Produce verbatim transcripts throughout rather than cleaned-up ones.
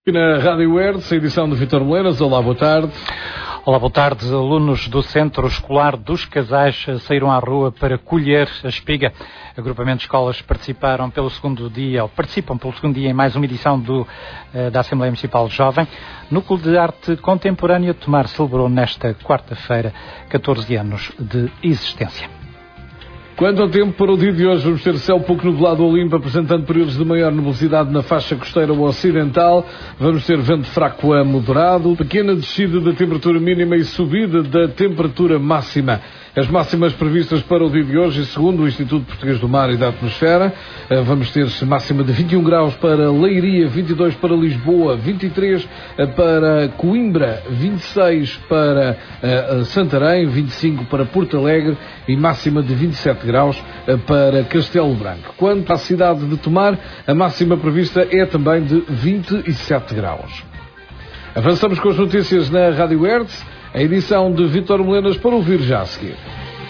Na Rádio Hertz, a edição de Vítor Moleiras. Olá, boa tarde. Olá, boa tarde. Alunos do Centro Escolar dos Casais saíram à rua para colher a espiga. Agrupamento de escolas participaram pelo segundo dia, ou participam pelo segundo dia em mais uma edição do, da Assembleia Municipal Jovem. Núcleo de Arte Contemporânea de Tomar celebrou nesta quarta-feira catorze anos de existência. Quanto ao tempo, para o dia de hoje vamos ter céu pouco nublado ou limpo, apresentando períodos de maior nebulosidade na faixa costeira ou ocidental. Vamos ter vento fraco a moderado, pequena descida da temperatura mínima e subida da temperatura máxima. As máximas previstas para o dia de hoje, segundo o Instituto Português do Mar e da Atmosfera, vamos ter máxima de vinte e um graus para Leiria, vinte e dois para Lisboa, vinte e três para Coimbra, vinte e seis para Santarém, vinte e cinco para Porto Alegre e máxima de vinte e sete graus para Castelo Branco. Quanto à cidade de Tomar, a máxima prevista é também de vinte e sete graus. Avançamos com as notícias na Rádio Hertz, a edição de Vítor Moleiras para ouvir já a seguir.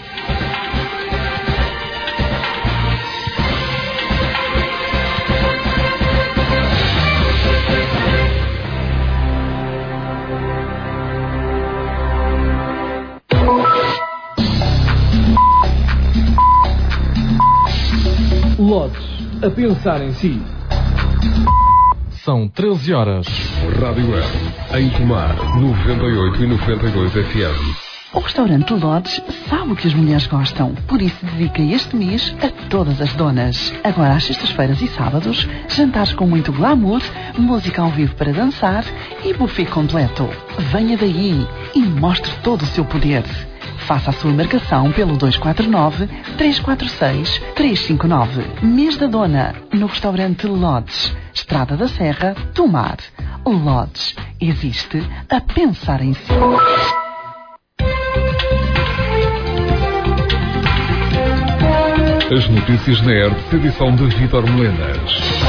Lotes, a pensar em si. São treze horas. Rádio Hertz, em Tomar, noventa e oito e noventa e dois F M. O restaurante Lodge sabe o que as mulheres gostam, por isso dedica este mês a todas as donas. Agora às sextas-feiras e sábados, jantares com muito glamour, música ao vivo para dançar e buffet completo. Venha daí e mostre todo o seu poder. Faça a sua marcação pelo dois quatro nove, três quatro seis, três cinco nove. Mês da Dona, no restaurante Lodge, Estrada da Serra, Tomar. Lodge existe a pensar em si. As notícias na Hertz, edição de Vítor Moleiras.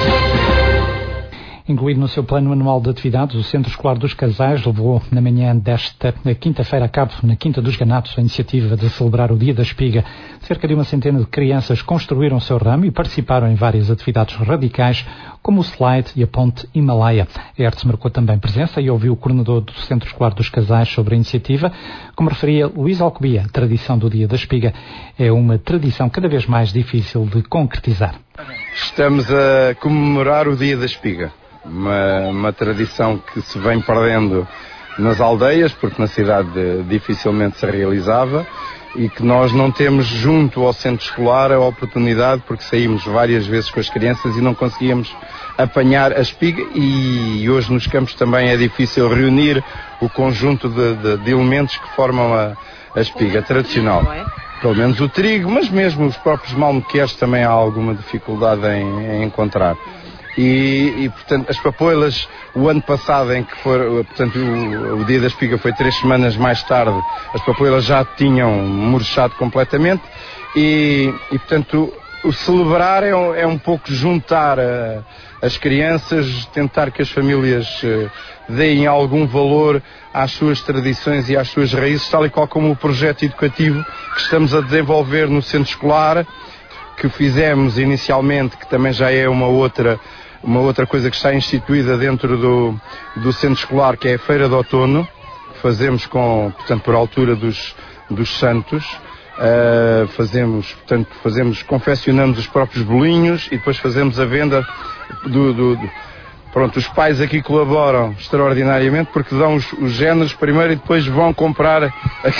Incluído no seu plano anual de atividades, o Centro Escolar dos Casais levou na manhã desta quinta-feira a cabo, na Quinta dos Ganatos, a iniciativa de celebrar o Dia da Espiga. Cerca de uma centena de crianças construíram o seu ramo e participaram em várias atividades radicais, como o slide e a ponte Himalaia. A Hertz marcou também presença e ouviu o coordenador do Centro Escolar dos Casais sobre a iniciativa. Como referia Luís Alcobia, a tradição do Dia da Espiga é uma tradição cada vez mais difícil de concretizar. Estamos a comemorar o Dia da Espiga. Uma, uma tradição que se vem perdendo nas aldeias, porque na cidade dificilmente se realizava, e que nós não temos junto ao centro escolar a oportunidade, porque saímos várias vezes com as crianças e não conseguíamos apanhar a espiga, e hoje nos campos também é difícil reunir o conjunto de, de, de elementos que formam a, a espiga tradicional. Pelo menos o trigo, mas mesmo os próprios malmequeres também há alguma dificuldade em, em encontrar. E, e, portanto, as papoilas, o ano passado, em que for, portanto, o, o dia da espiga foi três semanas mais tarde, as papoilas já tinham murchado completamente e, e portanto, o, o celebrar é um, é um pouco juntar a, as crianças, tentar que as famílias uh, deem algum valor às suas tradições e às suas raízes, tal e qual como o projeto educativo que estamos a desenvolver no centro escolar, que fizemos inicialmente, que também já é uma outra, uma outra coisa que está instituída dentro do, do centro escolar, que é a Feira de Outono, que fazemos com, portanto, por altura dos, dos santos, uh, fazemos, portanto, fazemos, confeccionamos os próprios bolinhos e depois fazemos a venda do, do, do pronto, os pais aqui colaboram extraordinariamente porque dão os, os géneros primeiro e depois vão comprar,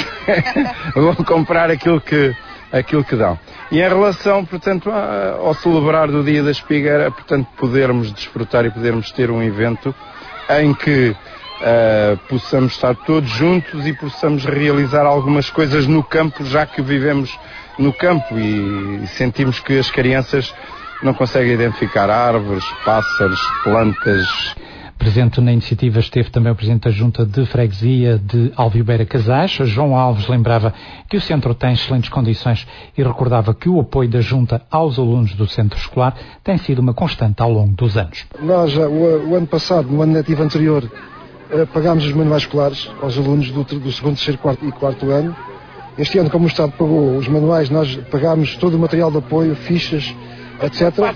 vão comprar aquilo que, aquilo que dão. E em relação, portanto, ao celebrar do Dia da Espiga, era, portanto, podermos desfrutar e podermos ter um evento em que uh, possamos estar todos juntos e possamos realizar algumas coisas no campo, já que vivemos no campo e, e sentimos que as crianças não conseguem identificar árvores, pássaros, plantas. Presente na iniciativa esteve também o Presidente da Junta de Freguesia de Alvibeira Casais. João Alves lembrava que o centro tem excelentes condições e recordava que o apoio da Junta aos alunos do centro escolar tem sido uma constante ao longo dos anos. Nós, o, o ano passado, no ano letivo anterior, pagámos os manuais escolares aos alunos do, do segundo, terceiro quarto e quarto ano. Este ano, como o Estado pagou os manuais, nós pagámos todo o material de apoio, fichas, etcétera.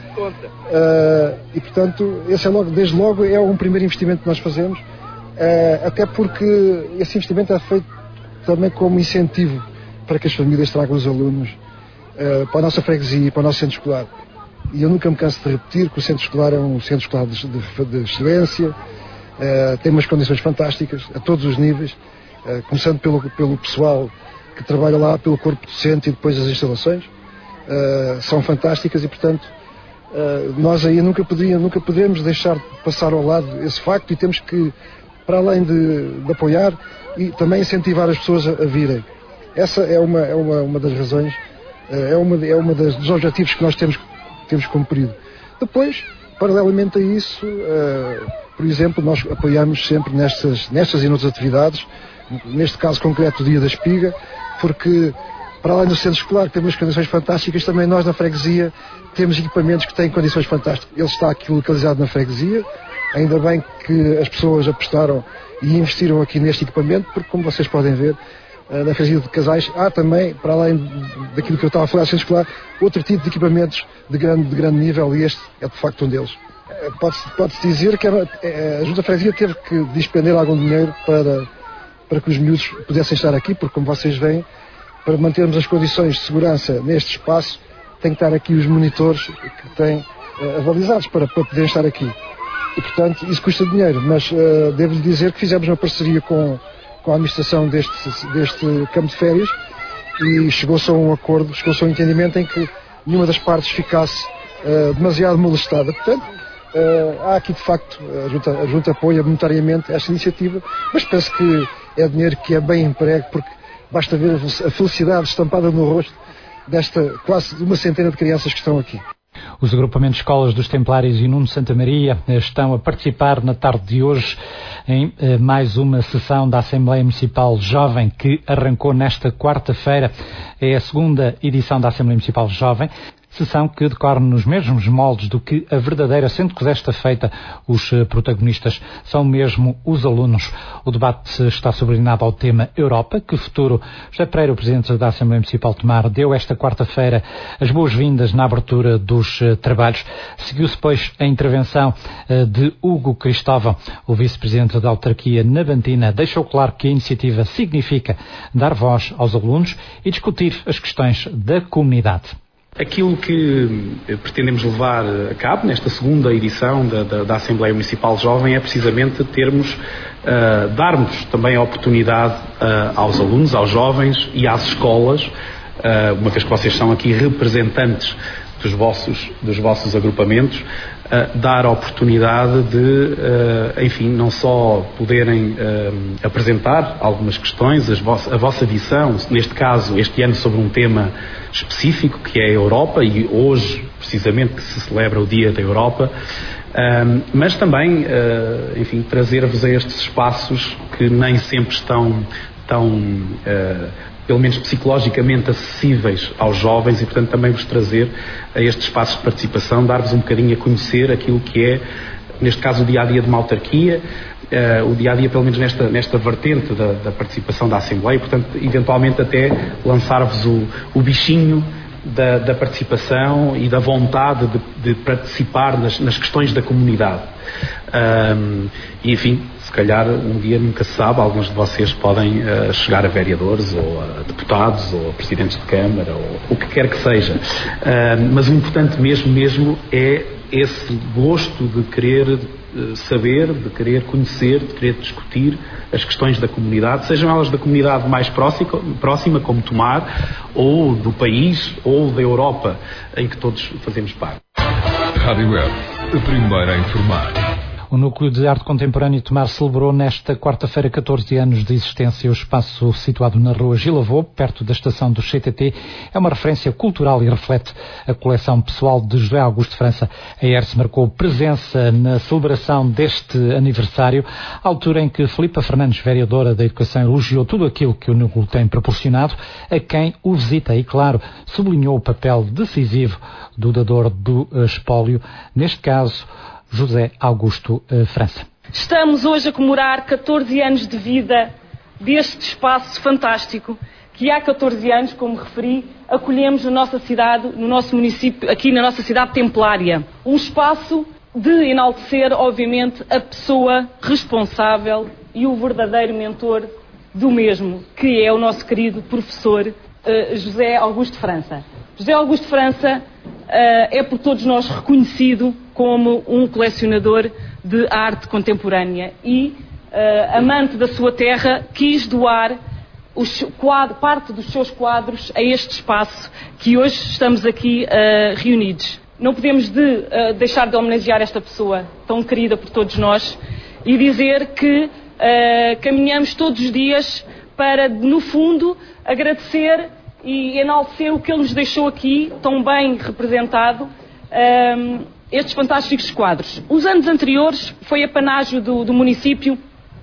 Uh, e, portanto, esse é logo, desde logo é um primeiro investimento que nós fazemos, uh, até porque esse investimento é feito também como incentivo para que as famílias tragam os alunos uh, para a nossa freguesia, para o nosso centro escolar. E eu nunca me canso de repetir que o centro escolar é um centro escolar de, de, de excelência, uh, tem umas condições fantásticas a todos os níveis, uh, começando pelo, pelo pessoal que trabalha lá, pelo corpo docente e depois as instalações, uh, são fantásticas e, portanto, uh, nós aí nunca, poderia, nunca podemos deixar de passar ao lado esse facto e temos que, para além de, de apoiar, e também incentivar as pessoas a, a virem. Essa é uma, é uma, uma das razões, uh, é uma, é uma das, dos objetivos que nós temos, temos cumprido. Depois, paralelamente a isso, uh, por exemplo, nós apoiamos sempre nestas, nestas e noutras atividades, neste caso concreto o Dia da Espiga, porque para além do centro escolar que tem umas condições fantásticas, também nós na freguesia temos equipamentos que têm condições fantásticas. Ele está aqui localizado na freguesia, ainda bem que as pessoas apostaram e investiram aqui neste equipamento, porque como vocês podem ver, na freguesia de Casais há também, para além daquilo que eu estava a falar do centro escolar, outro tipo de equipamentos de grande, de grande nível, e este é de facto um deles. Pode-se, pode-se dizer que a, a Junta da Freguesia teve que despender algum dinheiro para para que os miúdos pudessem estar aqui, porque como vocês veem, para mantermos as condições de segurança neste espaço, tem que estar aqui os monitores que têm uh, avalizados para, para poderem estar aqui. E, portanto, isso custa dinheiro, mas uh, devo-lhe dizer que fizemos uma parceria com, com a administração deste, deste campo de férias e chegou-se a um acordo, chegou-se a um entendimento em que nenhuma das partes ficasse uh, demasiado molestada. Portanto, Uh, há aqui de facto, a Junta, a Junta apoia monetariamente esta iniciativa, mas penso que é dinheiro que é bem emprego, porque basta ver a felicidade estampada no rosto desta quase uma centena de crianças que estão aqui. Os agrupamentos de escolas dos Templários e Nuno Santa Maria estão a participar na tarde de hoje em eh, mais uma sessão da Assembleia Municipal Jovem que arrancou nesta quarta-feira. É a segunda edição da Assembleia Municipal Jovem. Sessão que decorre nos mesmos moldes do que a verdadeira, sendo que desta feita os protagonistas são mesmo os alunos. O debate está subordinado ao tema Europa, que futuro José Pereira, o Presidente da Assembleia Municipal de Tomar, deu esta quarta-feira as boas-vindas na abertura dos uh, trabalhos. Seguiu-se, pois, a intervenção uh, de Hugo Cristóvão, o Vice-Presidente da Autarquia Navantina, deixou claro que a iniciativa significa dar voz aos alunos e discutir as questões da comunidade. Aquilo que pretendemos levar a cabo nesta segunda edição da, da, da Assembleia Municipal Jovem é precisamente termos, uh, darmos também a oportunidade uh, aos alunos, aos jovens e às escolas, uh, uma vez que vocês são aqui representantes dos vossos, dos vossos agrupamentos, uh, dar a oportunidade de, uh, enfim, não só poderem uh, apresentar algumas questões, as vo- a vossa visão, neste caso, este ano sobre um tema específico, que é a Europa, e hoje, precisamente, que se celebra o Dia da Europa, um, mas também, uh, enfim, trazer-vos a estes espaços que nem sempre estão tão, uh, pelo menos psicologicamente, acessíveis aos jovens e, portanto, também vos trazer a estes espaços de participação, dar-vos um bocadinho a conhecer aquilo que é, neste caso, o dia-a-dia de uma autarquia, Uh, o dia-a-dia, pelo menos nesta, nesta vertente da, da participação da Assembleia, portanto, eventualmente até lançar-vos o, o bichinho da, da participação e da vontade de, de participar nas, nas questões da comunidade. Um, e, enfim, se calhar um dia nunca se sabe, alguns de vocês podem uh, chegar a vereadores ou a deputados ou a presidentes de Câmara ou o que quer que seja. Uh, mas o importante mesmo, mesmo é esse gosto de querer saber, de querer conhecer, de querer discutir as questões da comunidade, sejam elas da comunidade mais próxima, próxima como Tomar, ou do país, ou da Europa, em que todos fazemos parte. Rádio Web, a primeira a informar. O Núcleo de Arte Contemporânea de Tomar celebrou nesta quarta-feira catorze anos de existência. O espaço situado na rua Gilavô, perto da estação do C T T, é uma referência cultural e reflete a coleção pessoal de José Augusto França. A E R S marcou presença na celebração deste aniversário, à altura em que Filipa Fernandes, vereadora da Educação, elogiou tudo aquilo que o Núcleo tem proporcionado a quem o visita e, claro, sublinhou o papel decisivo do dador do espólio, neste caso, José Augusto uh, França. Estamos hoje a comemorar catorze anos de vida deste espaço fantástico que há catorze anos, como referi, acolhemos na nossa cidade, no nosso município, aqui na nossa cidade templária. Um espaço de enaltecer, obviamente, a pessoa responsável e o verdadeiro mentor do mesmo, que é o nosso querido professor uh, José Augusto França. José Augusto França uh, é por todos nós reconhecido como um colecionador de arte contemporânea e, uh, amante da sua terra, quis doar os quadros, parte dos seus quadros a este espaço que hoje estamos aqui uh, reunidos. Não podemos de, uh, deixar de homenagear esta pessoa tão querida por todos nós e dizer que uh, caminhamos todos os dias para, no fundo, agradecer e enaltecer o que ele nos deixou aqui, tão bem representado, um, estes fantásticos quadros. Os anos anteriores foi apanágio do, do município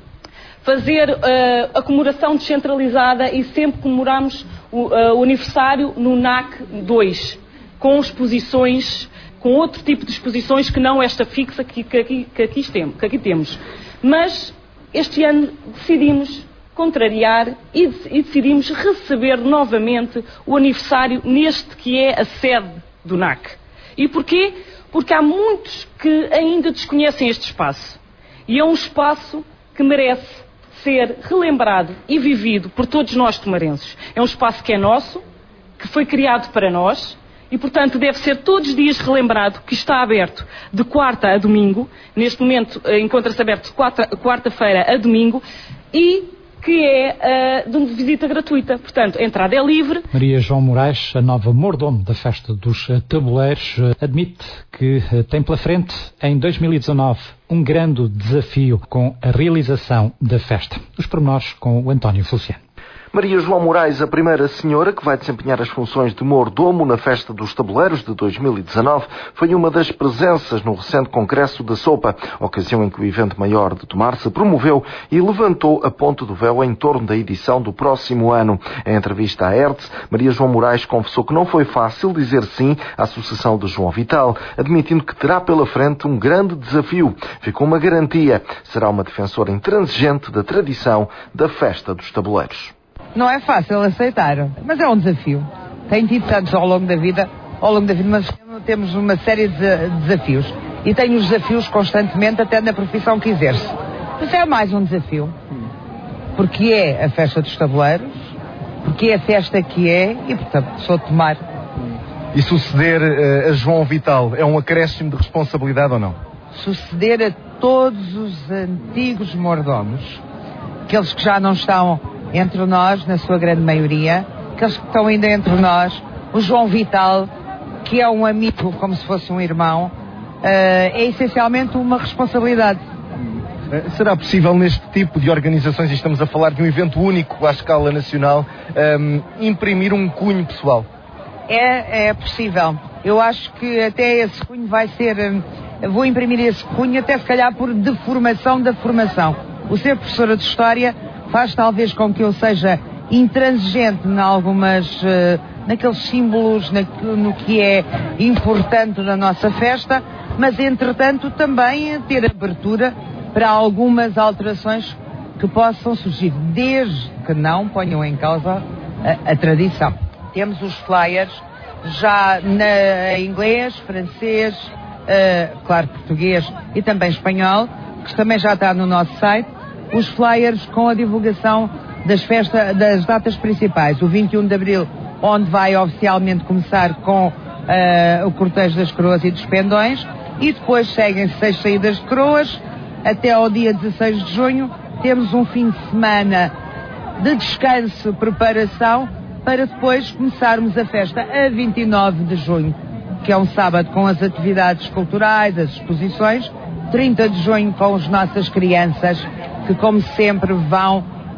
fazer uh, a comemoração descentralizada e sempre comemoramos o, uh, o aniversário no N A C dois, com exposições, com outro tipo de exposições que não esta fixa que, que, aqui, que, aqui, temos, que aqui temos. Mas este ano decidimos contrariar e, e decidimos receber novamente o aniversário neste que é a sede do N A C. E porquê? Porque há muitos que ainda desconhecem este espaço. E é um espaço que merece ser relembrado e vivido por todos nós tomarenses. É um espaço que é nosso, que foi criado para nós e, portanto, deve ser todos os dias relembrado, que está aberto de quarta a domingo. Neste momento encontra-se aberto de quarta-feira a domingo e que é uh, de visita gratuita. Portanto, a entrada é livre. Maria João Moraes, a nova mordomo da Festa dos Tabuleiros, admite que tem pela frente, em dois mil e dezanove, um grande desafio com a realização da festa. Os pormenores com o António Feliciano. Maria João Moraes, a primeira senhora que vai desempenhar as funções de mordomo na Festa dos Tabuleiros de dois mil e dezanove, foi uma das presenças no recente Congresso da Sopa, ocasião em que o evento maior de Tomar se promoveu e levantou a ponte do véu em torno da edição do próximo ano. Em entrevista à Hertz, Maria João Moraes confessou que não foi fácil dizer sim à sucessão de João Vital, admitindo que terá pela frente um grande desafio. Ficou uma garantia, será uma defensora intransigente da tradição da Festa dos Tabuleiros. Não é fácil aceitar, mas é um desafio. Tenho tido tantos ao longo da vida, ao longo da vida, mas temos uma série de desafios. E tenho os desafios constantemente, até na profissão que exerço. Mas é mais um desafio. Porque é a Festa dos Tabuleiros, porque é a festa que é, e portanto sou de Tomar. E suceder uh, a João Vital é um acréscimo de responsabilidade ou não? Suceder a todos os antigos mordomos, aqueles que já não estão entre nós, na sua grande maioria, aqueles que estão ainda entre nós, o João Vital, que é um amigo como se fosse um irmão, uh, é essencialmente uma responsabilidade. Será possível neste tipo de organizações, e estamos a falar de um evento único à escala nacional, um, imprimir um cunho pessoal? É, é possível. Eu acho que até esse cunho vai ser, um, vou imprimir esse cunho até se calhar por deformação da formação. O ser professora de História faz talvez com que eu seja intransigente em algumas, uh, naqueles símbolos, na, no que é importante na nossa festa, mas entretanto também ter abertura para algumas alterações que possam surgir, desde que não ponham em causa a, a tradição. Temos os flyers já na, em inglês, francês, uh, claro, português e também espanhol, que também já está no nosso site. Os flyers com a divulgação das festas, das datas principais, o vinte e um de abril, onde vai oficialmente começar com uh, o cortejo das coroas e dos pendões, e depois seguem-se seis saídas de coroas, até ao dia dezasseis de junho, temos um fim de semana de descanso, preparação, para depois começarmos a festa a vinte e nove de junho, que é um sábado com as atividades culturais, as exposições, trinta de junho com as nossas crianças, que como sempre vão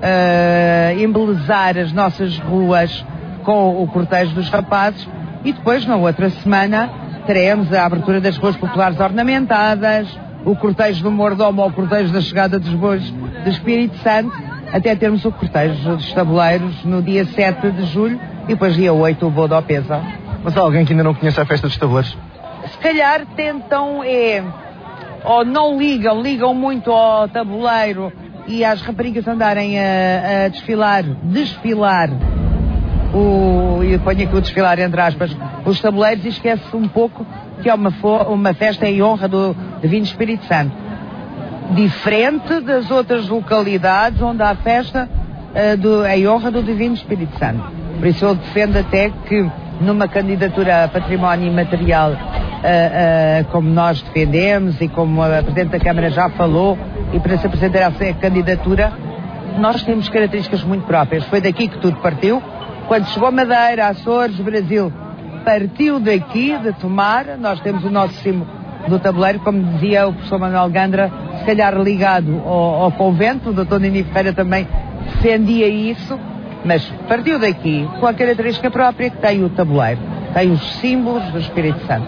uh, embelezar as nossas ruas com o cortejo dos rapazes, e depois na outra semana teremos a abertura das ruas populares ornamentadas, o cortejo do mordomo ou o cortejo da chegada dos bois do Espírito Santo, até termos o cortejo dos tabuleiros no dia sete de julho e depois dia oito o voo da Opesa. Mas há alguém que ainda não conhece a Festa dos Tabuleiros? Se calhar tentam é... ou não ligam, ligam muito ao tabuleiro e às raparigas andarem a, a desfilar, desfilar o, e ponho aqui o desfilar entre aspas, os tabuleiros e esquece um pouco que é uma, uma festa em honra do Divino Espírito Santo. Diferente das outras localidades onde há festa uh, do, em honra do Divino Espírito Santo. Por isso eu defendo até que numa candidatura a património imaterial, uh, uh, como nós defendemos e como a Presidente da Câmara já falou, e para se apresentar essa candidatura, nós temos características muito próprias. Foi daqui que tudo partiu. Quando chegou Madeira, Açores, Brasil, partiu daqui, de Tomar. Nós temos o nosso símbolo do tabuleiro, como dizia o professor Manuel Gandra, se calhar ligado ao, ao convento. O doutor Nini Ferreira também defendia isso. Mas partiu daqui com a característica própria que tem o tabuleiro, tem os símbolos do Espírito Santo.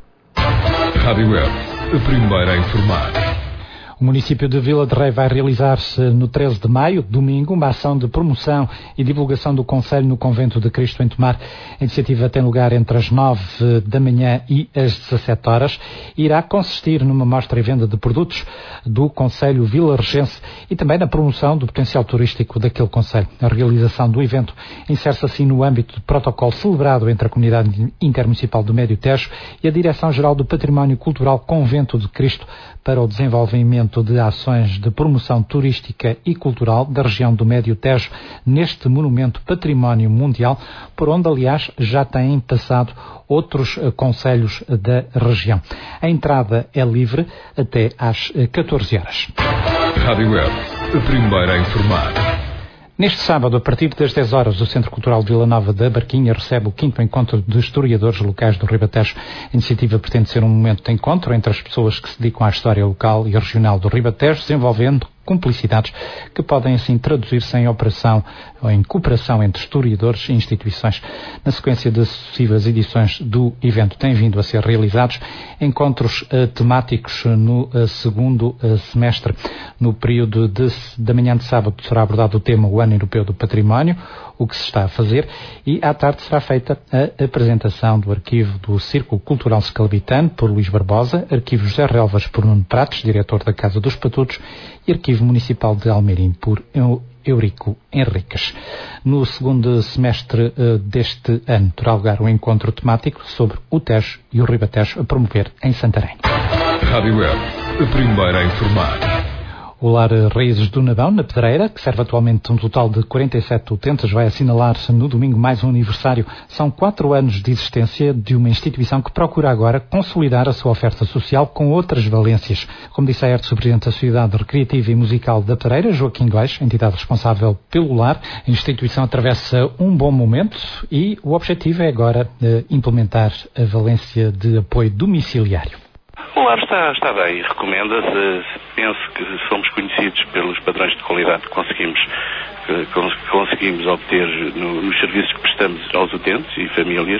Rádio Web, a primeira a informar. O município de Vila de Rei vai realizar-se no treze de maio, domingo, uma ação de promoção e divulgação do Conselho no Convento de Cristo em Tomar. A iniciativa tem lugar entre as nove da manhã e as dezassete horas e irá consistir numa mostra e venda de produtos do Conselho vilaregense e também na promoção do potencial turístico daquele Conselho. A realização do evento insere-se assim no âmbito do protocolo celebrado entre a Comunidade Intermunicipal do Médio Tejo e a Direção-Geral do Património Cultural Convento de Cristo para o desenvolvimento de ações de promoção turística e cultural da região do Médio Tejo neste monumento património mundial, por onde, aliás, já têm passado outros uh, concelhos da região. A entrada é livre até às uh, catorze horas. Rádio Web, a primeira a informar. Neste sábado, a partir das dez horas, o Centro Cultural de Vila Nova da Barquinha recebe o quinto encontro de historiadores locais do Ribatejo. A iniciativa pretende ser um momento de encontro entre as pessoas que se dedicam à história local e regional do Ribatejo, desenvolvendo cumplicidades que podem assim traduzir-se em operação ou em cooperação entre historiadores e instituições. Na sequência de sucessivas edições do evento têm vindo a ser realizados encontros uh, temáticos no uh, segundo uh, semestre. No período de, da manhã de sábado será abordado o tema o Ano Europeu do Património, o que se está a fazer, e à tarde será feita a apresentação do arquivo do Círculo Cultural Scalabitano por Luís Barbosa, arquivo José Relvas por Nuno Prates, diretor da Casa dos Patutos, e arquivo municipal de Almeirim por Eurico Henriques. No segundo semestre uh, deste ano terá lugar um encontro temático sobre o Tejo e o Ribatejo a promover em Santarém. Rádio Web, a primeira a informar. O Lar Raízes do Nabão, na Pedreira, que serve atualmente um total de quarenta e sete utentes, vai assinalar-se no domingo mais um aniversário. São quatro anos de existência de uma instituição que procura agora consolidar a sua oferta social com outras valências. Como disse a Aertes, o Presidente da Sociedade Recreativa e Musical da Pedreira, Joaquim Góis, entidade responsável pelo lar, a instituição atravessa um bom momento e o objetivo é agora uh, implementar a valência de apoio domiciliário. O lar está, está bem, recomenda-se. Penso que somos conhecidos pelos padrões de qualidade que conseguimos, que conseguimos obter no, nos serviços que prestamos aos utentes e famílias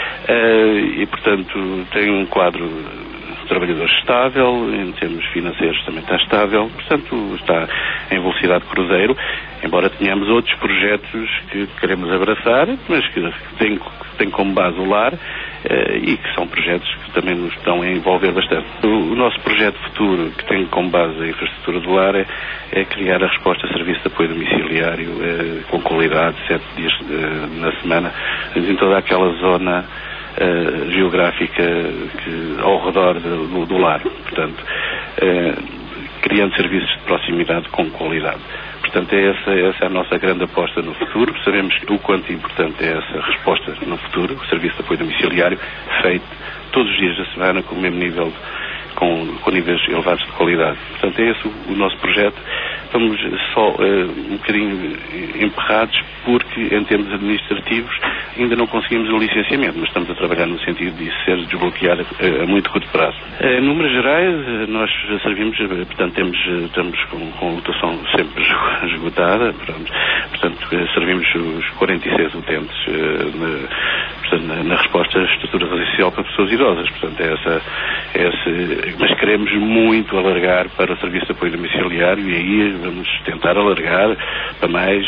uh, e, portanto, tem um quadro de trabalhadores estável, em termos financeiros também está estável, portanto, está em velocidade cruzeiro, embora tenhamos outros projetos que queremos abraçar, mas que têm, têm como base o lar. Uh, e que são projetos que também nos estão a envolver bastante. O, o nosso projeto futuro, que tem como base a infraestrutura do lar, é, é criar a resposta a serviço de apoio domiciliário uh, com qualidade, sete dias uh, na semana, em toda aquela zona uh, geográfica que, ao redor do, do, do lar. Portanto, uh, criando serviços de proximidade com qualidade. Portanto, é essa, essa é a nossa grande aposta no futuro. Sabemos o quanto importante é essa resposta no futuro, o serviço de apoio domiciliário, feito todos os dias da semana com o mesmo nível, com, com níveis elevados de qualidade. Portanto, é esse o, o nosso projeto. Estamos só uh, um bocadinho emperrados porque, em termos administrativos, ainda não conseguimos o licenciamento, mas estamos a trabalhar no sentido de isso ser desbloqueado uh, a muito curto prazo. Uh, em números gerais, uh, nós servimos, uh, portanto, temos, uh, estamos com, com a lotação sempre esgotada, pronto, portanto, uh, servimos os quarenta e seis utentes uh, na, portanto, na, na resposta à estrutura residencial para pessoas idosas. Portanto, é essa, é essa, mas queremos muito alargar para o serviço de apoio domiciliário e aí vamos tentar alargar para mais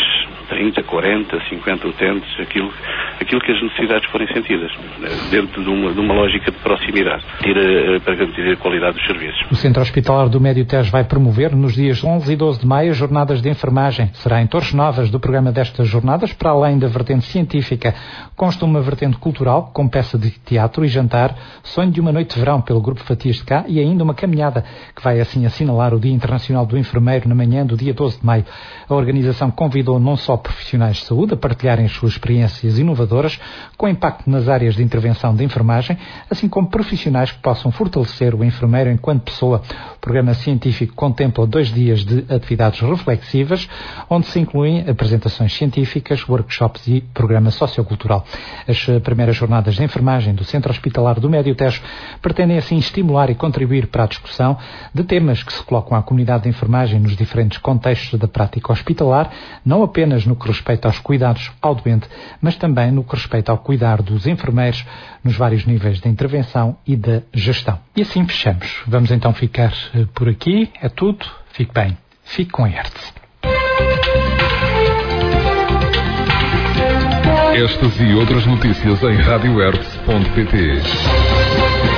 trinta, quarenta, cinquenta utentes, aquilo, aquilo que as necessidades forem sentidas, dentro de uma, de uma lógica de proximidade, para garantir a qualidade dos serviços. O Centro Hospitalar do Médio Tejo vai promover nos dias onze e doze de maio jornadas de enfermagem. Será em Torres Novas. Do programa destas jornadas, para além da vertente científica, consta uma vertente cultural, com peça de teatro e jantar, sonho de uma noite de verão pelo Grupo Fatias de Cá e ainda uma caminhada que vai assim assinalar o Dia Internacional do Enfermeiro na manhã do dia doze de maio. A organização convidou não só profissionais de saúde a partilharem as suas experiências inovadoras com impacto nas áreas de intervenção de enfermagem, assim como profissionais que possam fortalecer o enfermeiro enquanto pessoa. O programa científico contempla dois dias de atividades reflexivas, onde se incluem apresentações científicas, workshops e programa sociocultural. As primeiras jornadas de enfermagem do Centro Hospitalar do Médio Tejo pretendem assim estimular e contribuir para a discussão de temas que se colocam à comunidade de enfermagem nos diferentes contextos da prática hospitalar, não apenas no que respeita aos cuidados ao doente, mas também no que respeita ao cuidar dos enfermeiros nos vários níveis de intervenção e de gestão. E assim fechamos. Vamos então ficar por aqui. É tudo. Fique bem. Fique com a Hertz. Estas e outras notícias em rádio hertz ponto pt.